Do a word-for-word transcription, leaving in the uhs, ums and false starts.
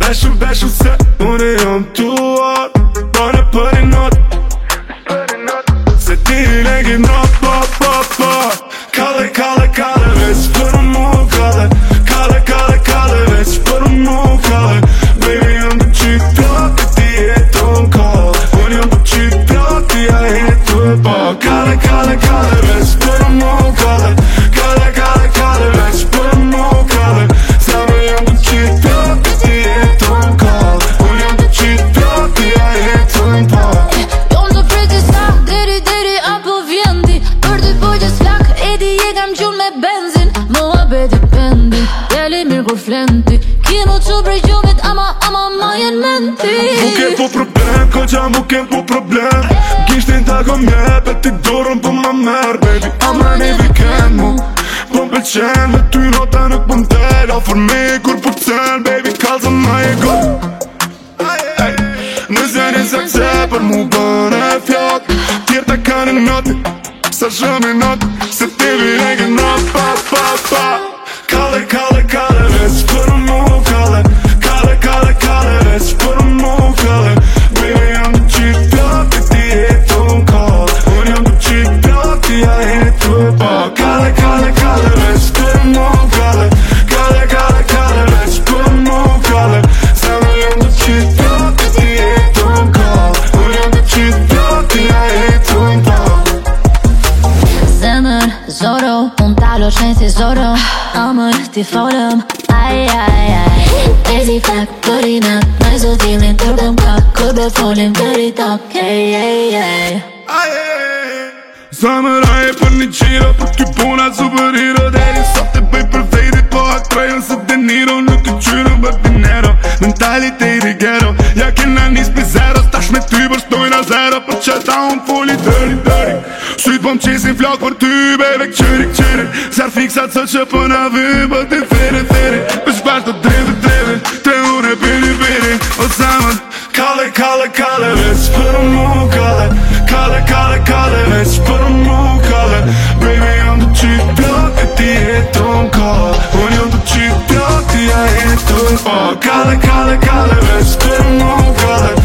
Beshu, beshu se unë jam tuar, bane për i not Se ti ne ki not, pa, pa, pa Kale, kale, kale, veç për mu kale Kale, kale, kale, veç për mu kale Baby, jam të qyt plak, ti jeton kall Unë jam të qyt plak, ti a jetu e pa Kale, kale, kale, veç për mu kale Kale, kale, kale, veç për mu kale Sa me jam të qyt plak, ti jeton kall Unë jam të qyt plak, ti a jetu e pa Jom të priti sa, deri, deri, apo vjendi Për dy bojgjës flak, edi je kam gjun me benzin Mua beti pendi, jeli mirë kur flendi Kino që brej gjumit, ama, ama ma jen menti Buke po problem, koqa buke po problem Gishtin ta kom jep, e ti dorën po ma merë Baby, ama një weekend mu Po m'pëlqen, me ty nota nuk po m'tel A for me, kur po t'cen, baby, kalza ma e go Nëse një sakse, për mu bën e fjak Tjerë ta ka një noti, sa shumë i noti Se ti vire ke not, pa, pa, pa Kale, kale, kale, veç për mu kale Kale, kale, kale, veç për mu kale Baby, jam të qyt plak, ti jeton kall Unë jam të qyt plak, ti a jetu e pa Kale, kale, kale, veç për mu kale Kale, kale, kale, veç për mu kale Sa me jam të qyt plak, ti jeton kall Unë jam të qyt plak, ti a jetu e pa Zemër, zoro, unë talo shenjë si zoro Amër, ti folëm, aj, aj, aj Ezi flak, për i nat, nëj zotilin tërbëm ka Kër do folim për i top, ej, ej, ej Zemër aje për një qiro, për ty puna superhero Deri sot të bëj për vejti, po aktrajon se De Niro Nuk të qyru për dinero, mentaliteti ghetto Ja kena nis për zero, stash me ty përstojna zero Për që ta unë foli dëri, dëri Syt po m'qesin flok për ty, bebe këqyri, këqyri Zar fiksat sot që po na vy, po të thiri, thiri Për shpash të drevi, drevi, tre une piri, piri O zemër, kale, kale, kale, veç për mu kale Kale, kale, kale, veç për mu kale Baby, jam të qyt plak, e ti jeton kall Unë jam të qyt plak, ti a jetu e pa Kale, kale, kale, veç për mu kale